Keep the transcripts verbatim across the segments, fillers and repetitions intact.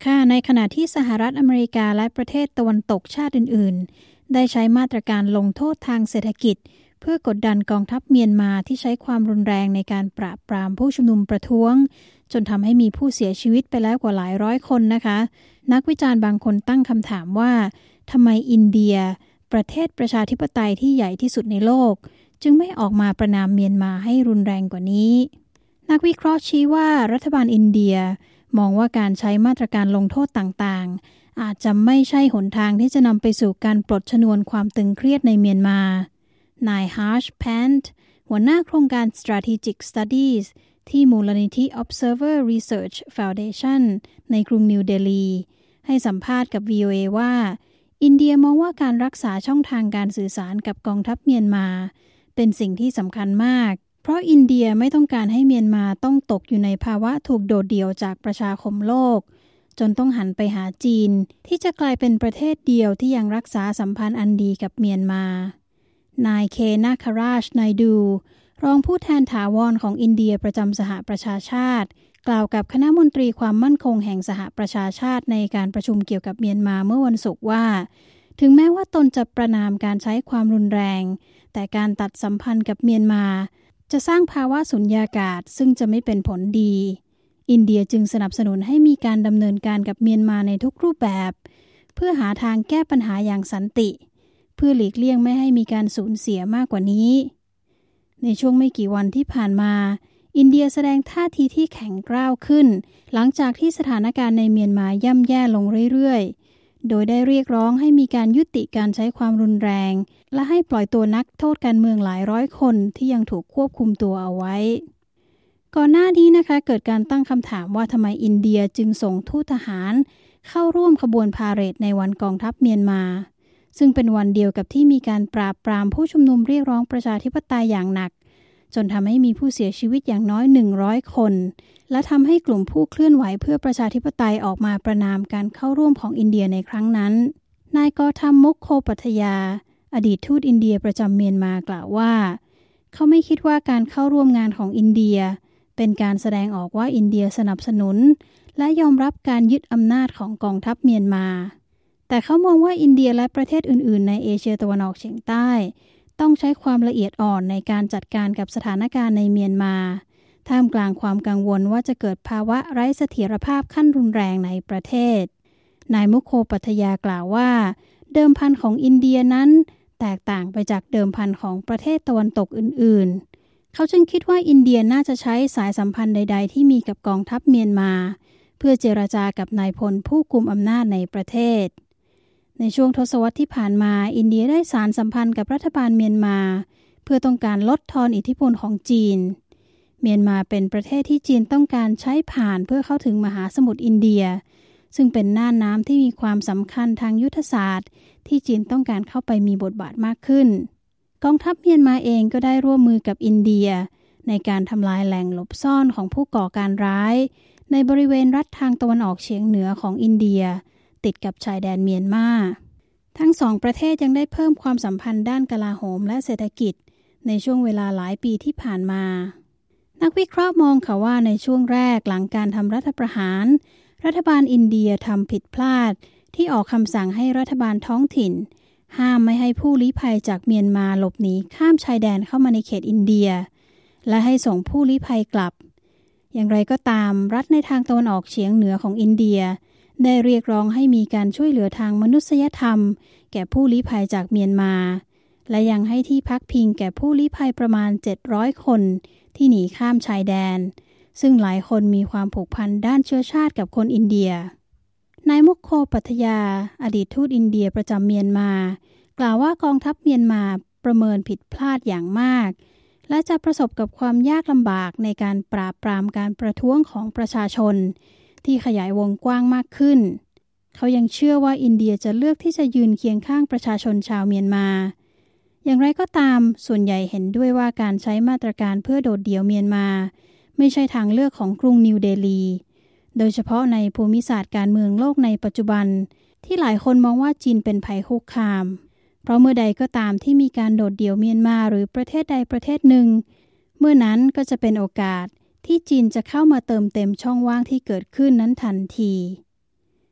ค่ะในขณะที่สหรัฐอเมริกาและประเทศตะวันตกชาติอื่นๆได้ใช้มาตรการลงโทษทางเศรษฐกิจเพื่อกดดันกองทัพเมียนมาที่ใช้ความรุนแรงในการปราบปรามผู้ชุมนุมประท้วงจนทำให้มีผู้เสียชีวิตไปแล้วกว่าหลายร้อยคนนะคะนักวิจารณ์บางคนตั้งคำถามว่าทำไมอินเดียประเทศประชาธิปไตยที่ใหญ่ที่สุดในโลกจึงไม่ออกมาประณามเมียนมาให้รุนแรงกว่านี้นักวิเคราะห์ชี้ว่ารัฐบาลอินเดียมองว่าการใช้มาตรการลงโทษต่างๆอาจจะไม่ใช่หนทางที่จะนำไปสู่การปลดชนวนความตึงเครียดในเมียนมานาย Harsh Pant หัวหน้าโครงการ Strategic Studies ที่มูลนิธิ Observer Research Foundation ในกรุงนิวเดลีให้สัมภาษณ์กับ วี โอ เอ ว่าอินเดียมองว่าการรักษาช่องทางการสื่อสารกับกองทัพเมียนมาเป็นสิ่งที่สำคัญมากเพราะอินเดียไม่ต้องการให้เมียนมาต้องตกอยู่ในภาวะถูกโดดเดี่ยวจากประชาคมโลกจนต้องหันไปหาจีนที่จะกลายเป็นประเทศเดียวที่ยังรักษาสัมพันธ์อันดีกับเมียนมานายเคนาคาราชไนดูรองผู้แทนถาวรของอินเดียประจำสหประชาชาติกล่าวกับคณะมนตรีความมั่นคงแห่งสหประชาชาติในการประชุมเกี่ยวกับเมียนมาเมื่อวันศุกร์ว่าถึงแม้ว่าตนจะประณามการใช้ความรุนแรงแต่การตัดสัมพันธ์กับเมียนมาจะสร้างภาวะสุญญากาศซึ่งจะไม่เป็นผลดีอินเดียจึงสนับสนุนให้มีการดำเนินการกับเมียนมาในทุกรูปแบบเพื่อหาทางแก้ปัญหาอย่างสันติเพื่อหลีกเลี่ยงไม่ให้มีการสูญเสียมากกว่านี้ในช่วงไม่กี่วันที่ผ่านมาอินเดียแสดงท่าทีที่แข็งกร้าวขึ้นหลังจากที่สถานการณ์ในเมียนมาย่ำแย่ลงเรื่อยๆโดยได้เรียกร้องให้มีการยุติการใช้ความรุนแรงและให้ปล่อยตัวนักโทษการเมืองหลายร้อยคนที่ยังถูกควบคุมตัวเอาไว้ก่อนหน้านี้นะคะเกิดการตั้งคำถามว่าทำไมอินเดียจึงส่งทูตทหารเข้าร่วมขบวนพาเหรดในวันกองทัพเมียนมาซึ่งเป็นวันเดียวกับที่มีการปราบปรามผู้ชุมนุมเรียกร้องประชาธิปไตยอย่างหนักจนทำให้มีผู้เสียชีวิตอย่างน้อยหนึ่งร้อยคนและทำให้กลุ่มผู้เคลื่อนไหวเพื่อประชาธิปไตยออกมาประณามการเข้าร่วมของอินเดียในครั้งนั้นนายกอธัม มุคโคปัทยาอดีตทูตอินเดียประจำเมียนมากล่าวว่าเขาไม่คิดว่าการเข้าร่วมงานของอินเดียเป็นการแสดงออกว่าอินเดียสนับสนุนและยอมรับการยึดอำนาจของกองทัพเมียนมาแต่เขามองว่าอินเดียและประเทศอื่นๆในเอเชียตะวันออกเฉียงใต้ต้องใช้ความละเอียดอ่อนในการจัดการกับสถานการณ์ในเมียนมาท่ามกลางความกังวลว่าจะเกิดภาวะไร้เสถียรภาพขั้นรุนแรงในประเทศนายมุคโคปัทยากล่าวว่าเดิมพันของอินเดียนั้นแตกต่างไปจากเดิมพันของประเทศตะวันตกอื่นๆเขาจึงคิดว่าอินเดียน่าจะใช้สายสัมพันธ์ใดๆที่มีกับกองทัพเมียนมาเพื่อเจรจากับนายพลผู้กุมอำนาจในประเทศในช่วงทศวรรษที่ผ่านมาอินเดียได้สานสัมพันธ์กับรัฐบาลเมียนมาเพื่อต้องการลดทอนอิทธิพลของจีนเมียนมาเป็นประเทศที่จีนต้องการใช้ผ่านเพื่อเข้าถึงมหาสมุทรอินเดียซึ่งเป็นน่านน้ำที่มีความสำคัญทางยุทธศาสตร์ที่จีนต้องการเข้าไปมีบทบาทมากขึ้นกองทัพเมียนมาเองก็ได้ร่วมมือกับอินเดียในการทำลายแหล่งหลบซ่อนของผู้ก่อการร้ายในบริเวณรัฐทางตะวันออกเฉียงเหนือของอินเดียติดกับชายแดนเมียนมาทั้งสองประเทศยังได้เพิ่มความสัมพันธ์ด้านกลาโหมและเศรษฐกิจในช่วงเวลาหลายปีที่ผ่านมานักวิเคราะห์มองค่ะว่าในช่วงแรกหลังการทำรัฐประหารรัฐบาลอินเดียทำผิดพลาดที่ออกคำสั่งให้รัฐบาลท้องถิ่นห้ามไม่ให้ผู้ลี้ภัยจากเมียนมาหลบหนีข้ามชายแดนเข้ามาในเขตอินเดียและให้ส่งผู้ลี้ภัยกลับอย่างไรก็ตามรัฐในทางตะวันออกเฉียงเหนือของอินเดียได้เรียกร้องให้มีการช่วยเหลือทางมนุษยธรรมแก่ผู้ลี้ภัยจากเมียนมาและยังให้ที่พักพิงแก่ผู้ลี้ภัยประมาณเจ็ดร้อยคนที่หนีข้ามชายแดนซึ่งหลายคนมีความผูกพันด้านเชื้อชาติกับคนอินเดียนายมุคโคปัทยาอดีตทูตอินเดียประจำเมียนมากล่าวว่ากองทัพเมียนมาประเมินผิดพลาดอย่างมากและจะประสบกับความยากลำบากในการปราบปรามการประท้วงของประชาชนที่ขยายวงกว้างมากขึ้นเขายังเชื่อว่าอินเดียจะเลือกที่จะยืนเคียงข้างประชาชนชาวเมียนมาอย่างไรก็ตามส่วนใหญ่เห็นด้วยว่าการใช้มาตรการเพื่อโดดเดี่ยวเมียนมาไม่ใช่ทางเลือกของกรุงนิวเดลีโดยเฉพาะในภูมิศาสตร์การเมืองโลกในปัจจุบันที่หลายคนมองว่าจีนเป็นภัยคุกคามเพราะเมื่อใดก็ตามที่มีการโดดเดี่ยวเมียนมาหรือประเทศใดประเทศหนึ่งเมื่อนั้นก็จะเป็นโอกาสที่จีนจะเข้ามาเติมเต็มช่องว่างที่เกิดขึ้นนั้นทันที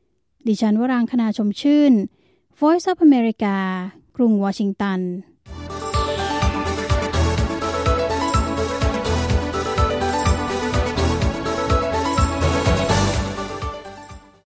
ดิฉันวรางคณาชมชื่น Voice of America กรุงวอชิงตัน